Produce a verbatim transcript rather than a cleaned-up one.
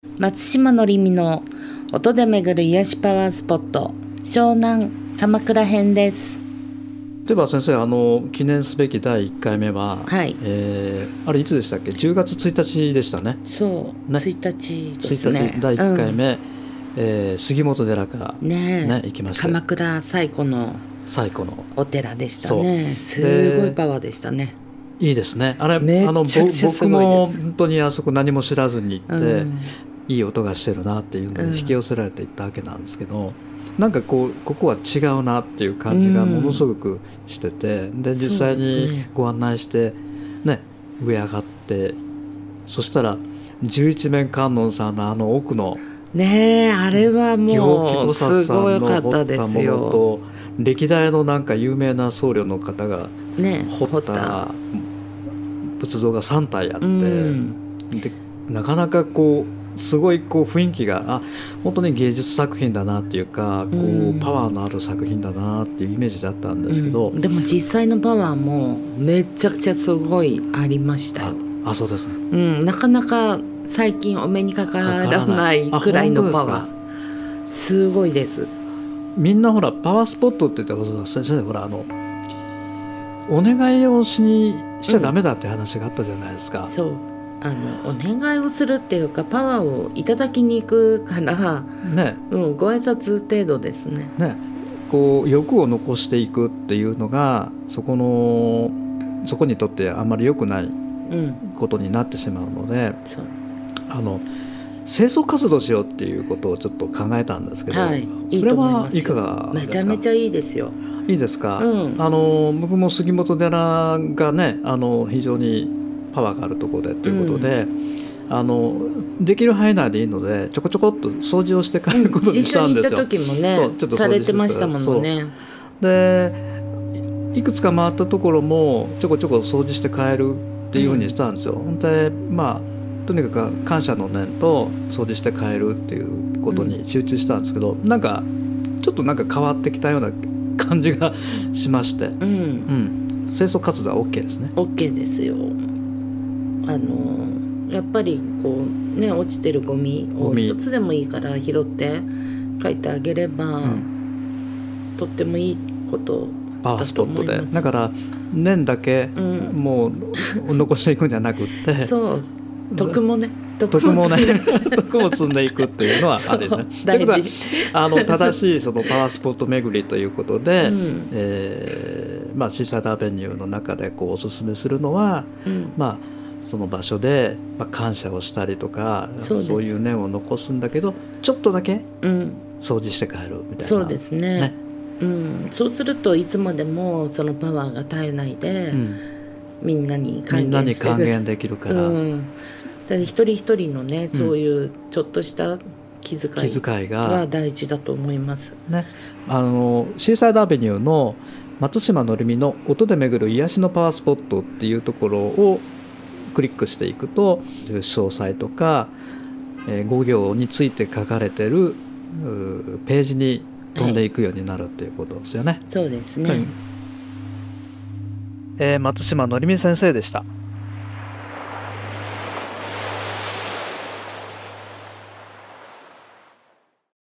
松島のりみの音で巡る癒しパワースポット、湘南鎌倉編です。 では先生、あの記念すべきだいいっかいめは、 はい、 えー、あれいつでしたっけ？じゅうがつついたちでしたね。 そう、 ね、 ついたちですね。 ついたちだいいっかいめ、うんえー、杉本寺からね、 ね行きました。 鎌倉最古の最古のお寺でしたね。すごいパワーでしたね。 いいですね。あれめっちゃくちゃすごいです。 僕も本当にあそこ何も知らずに行って、うん、いい音がしてるなっていうので引き寄せられていったわけなんですけど、うん、なんかこうここは違うなっていう感じがものすごくしてて、うん、で実際にご案内してね上上がって、そしたら十一面観音さんのあの奥のねえ、あれはもうすごい良かったですよ。 行基菩薩さんの彫ったものと歴代のなんか有名な僧侶の方が彫った仏像がさんたいあって、うん、でなかなかこうすごいこう雰囲気があ本当に芸術作品だなっていうかこう、うん、パワーのある作品だなっていうイメージだったんですけど、 うん、でも実際のパワーもめちゃくちゃすごいありましたよ。 ああそうですね、 うん、なかなか最近お目にかからないくらいのパワー す, すごいです。 みんなほらパワースポットって言って先生ほらあのお願いをしにしちゃダメだって話があったじゃないですか、 うん、そうあのお願いをするっていうかパワーをいただきに行くからね、うん、ご挨拶程度ですね。 ねこう欲を残していくっていうのがそこのそこにとってあんまり良くないことになってしまうので、うん、そうあの清掃活動しようっていうことをちょっと考えたんですけど、はい、それはいかがですか？ めちゃめちゃいいですよ。 いいですか、 うん、 あの僕も杉本寺がねあの非常にパワーがあるところでということで、うん、あのできる範囲内でいいのでちょこちょこっと掃除をして帰ることにしたんですよ、 うん、一緒に行った時もねそうちょっとされてましたものね。 でいくつか回ったところもちょこちょこ掃除して帰るっていうふうにしたんですよ、うん、でまあとにかく感謝の念と掃除して帰るっていうことに集中したんですけど、うん、なんかちょっとなんか変わってきたような感じがしまして、うんうん、清掃活動は OK ですね。 OK ですよ。あのやっぱりこうね落ちてるゴミを一つでもいいから拾って帰ってあげれば、うん、とってもいいことパワースポットでだから念だけもう残していくんじゃなくってそう徳もね徳もね徳も積んでいくっていうのはあれですね。 大事。 ということはあの正しいそのパワースポット巡りということで、うんえーまあ、シーサイドアベニューの中でこうおすすめするのは、うんまあ、その場所で、まあ、感謝をしたりとか そ, そういう念を残すんだけどちょっとだけ掃除して帰るみたいな、 そうですね、ねうん、そうするといつまでもそのパワーが絶えないで、うん、みんなに還元してみんなに還元できるから、うん一人一人のねそういうちょっとした気遣い、気遣いが大事だと思います、 ね、あのシーサイドアベニューの松島のりみの音で巡る癒しのパワースポットっていうところをクリックしていくと詳細とか、えー、ご行について書かれてるページに飛んでいくようになるっていうことですよね、はい、 そうですね、 はいえー、松島のりみ先生でした。